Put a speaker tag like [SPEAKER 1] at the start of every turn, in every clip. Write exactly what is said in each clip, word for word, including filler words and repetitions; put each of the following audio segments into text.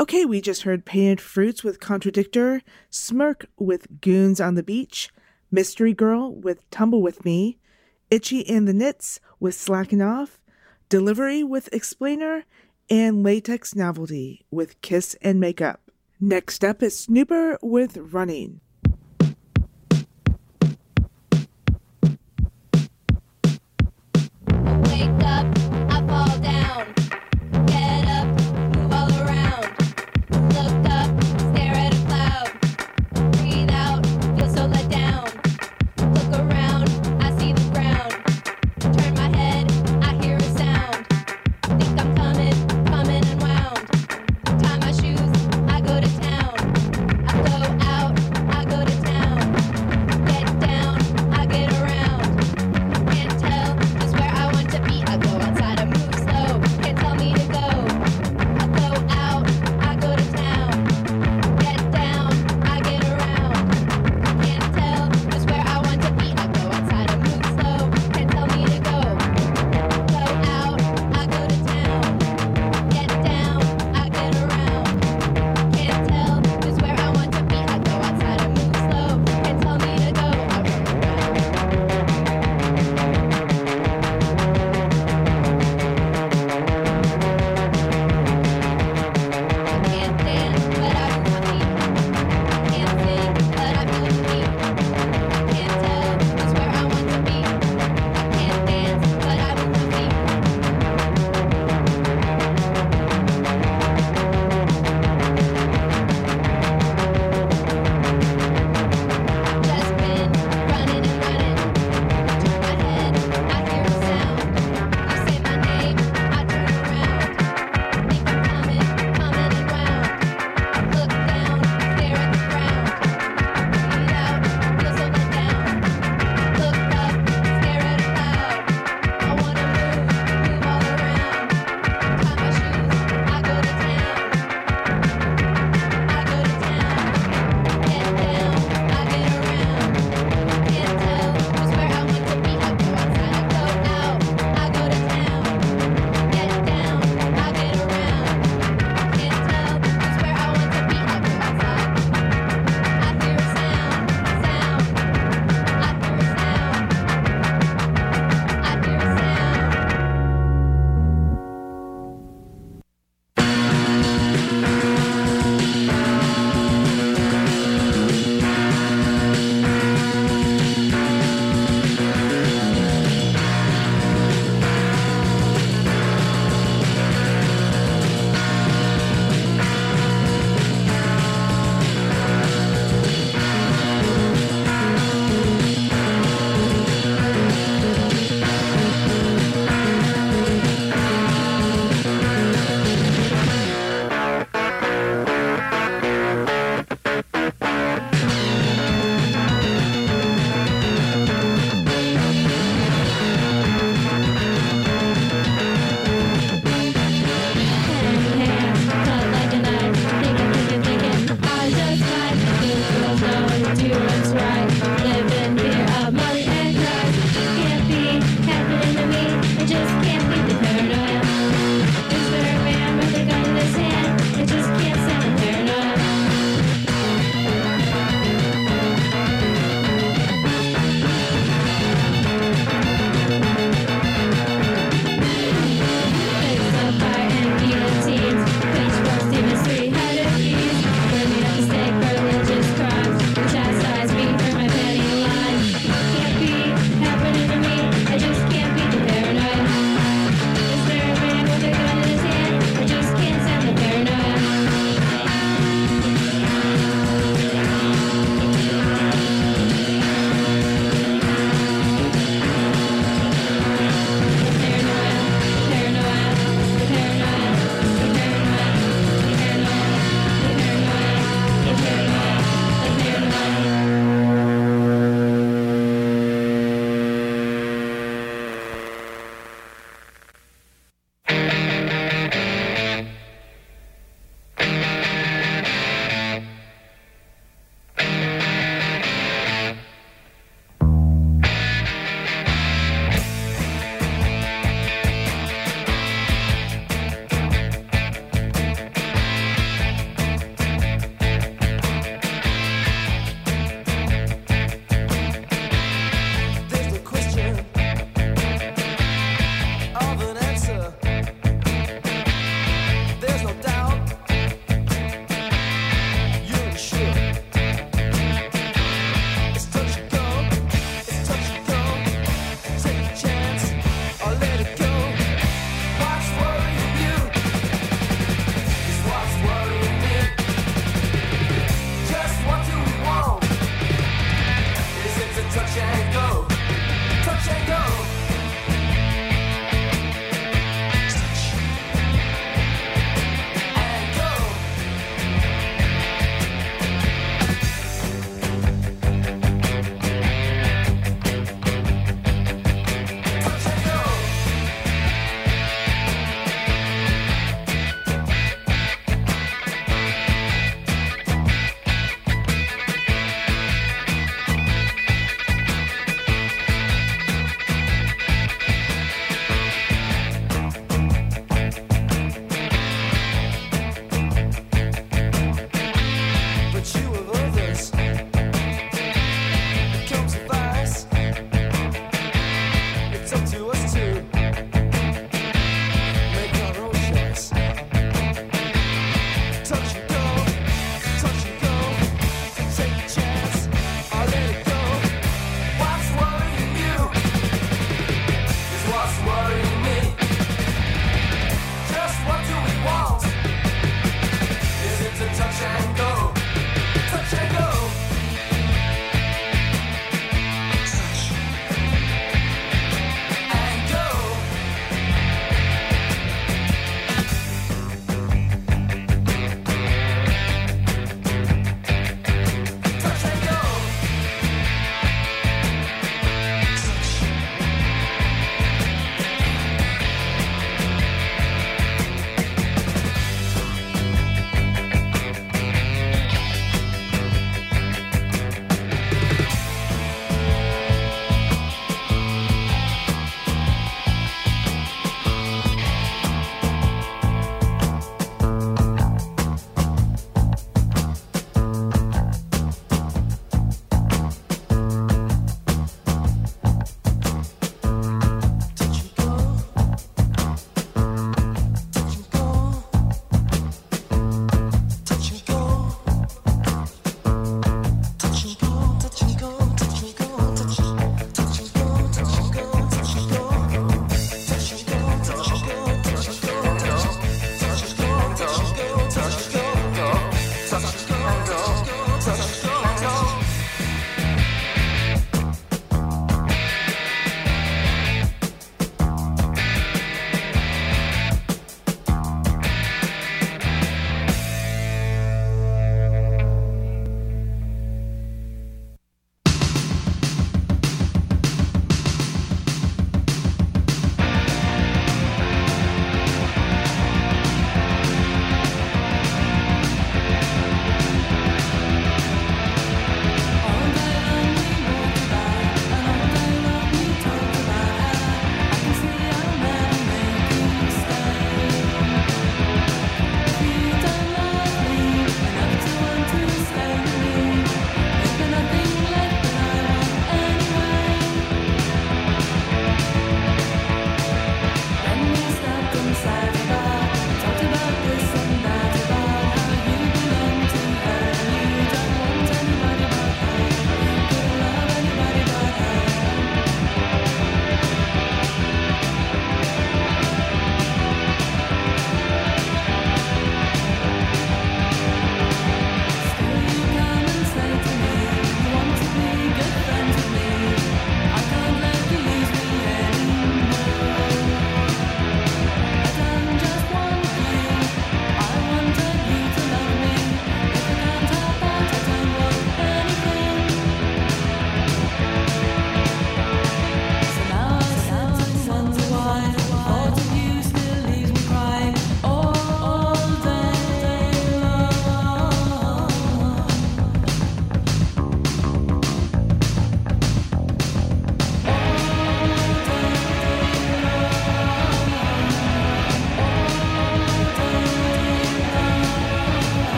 [SPEAKER 1] Okay, we just heard Painted Fruits with Contradictor, Smirk with Goons on the Beach, Mystery Girl with Tumble With Me, Itchy and the Knits with Slackin' Off, Delivery with Explainer, and Latex Novelty with Kiss and Makeup. Next up is Snooper with Running.
[SPEAKER 2] Wake up, I fall down. Get up, move all around. Look up, stare at a cloud. Breathe out, feel so let down. Look around, I see the ground. Turn my head, I hear a sound. Think I'm coming, coming unwound. Tie my shoes, I go to town. I go out, I go to town. Get down, I get around. Can't tell just where I want to be. I go outside.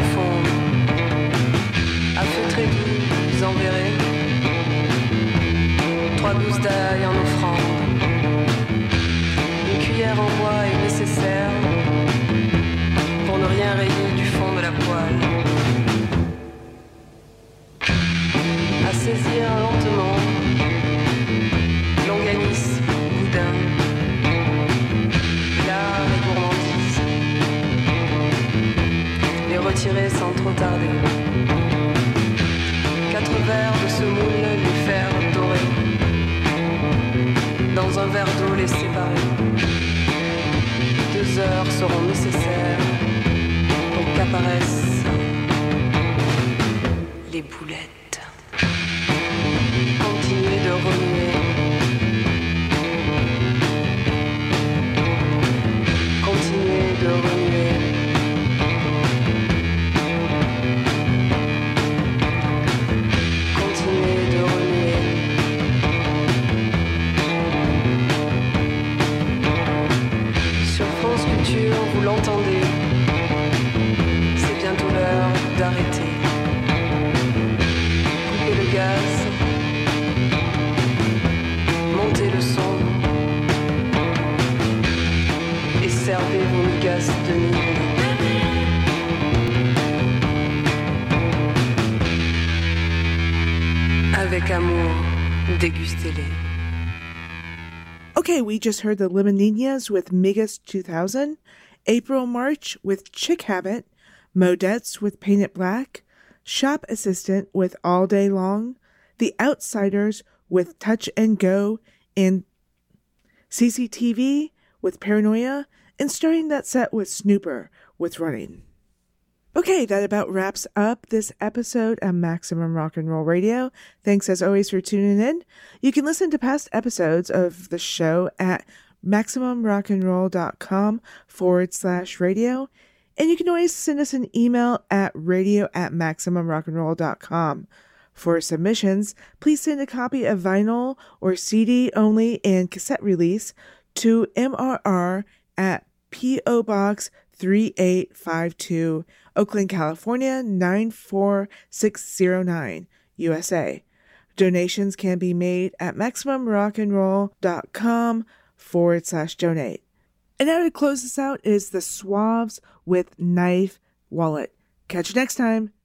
[SPEAKER 3] confondent. À feu très doux, enverrés, trois gousses d'ail en offrande. Une cuillère en bois est nécessaire pour ne rien rayer du fond de la poêle. À saisir lentement, longanise, boudin, l'art et gourmandise. Les retirer sans trop tarder. Quatre verres de semoule, les faire dorer. Dans un verre d'eau, les séparer. Deux heures seront nécessaires pour qu'apparaissent les boulettes. Continuez de remuer. Continuez de remuer. Continuez de remuer. Sur France Culture, vous l'entendez. C'est bientôt l'heure d'arrêter. Coupez le gaz. Montez le son. Et servez vos migasses de nuit. Avec amour, dégustez-les.
[SPEAKER 1] Okay, we just heard the Limoninas with Migas two thousand, April March with Chick Habit, Modettes with Paint It Black, Shop Assistant with All Day Long, The Outsiders with Touch and Go, and C C T V with Paranoia, and starting that set with Snooper with Running. Okay, that about wraps up this episode of Maximum Rock and Roll Radio. Thanks as always for tuning in. You can listen to past episodes of the show at MaximumRockandRoll.com forward slash radio. And you can always send us an email at radio at MaximumRockandRoll.com. For submissions, please send a copy of vinyl or C D only and cassette release to M R R at P O Box three eight five two, Oakland, California nine four six zero nine, U S A. Donations can be made at MaximumRockandRoll.com forward slash donate. And now to close this out is the Suaves with Knife Wallet. Catch you next time.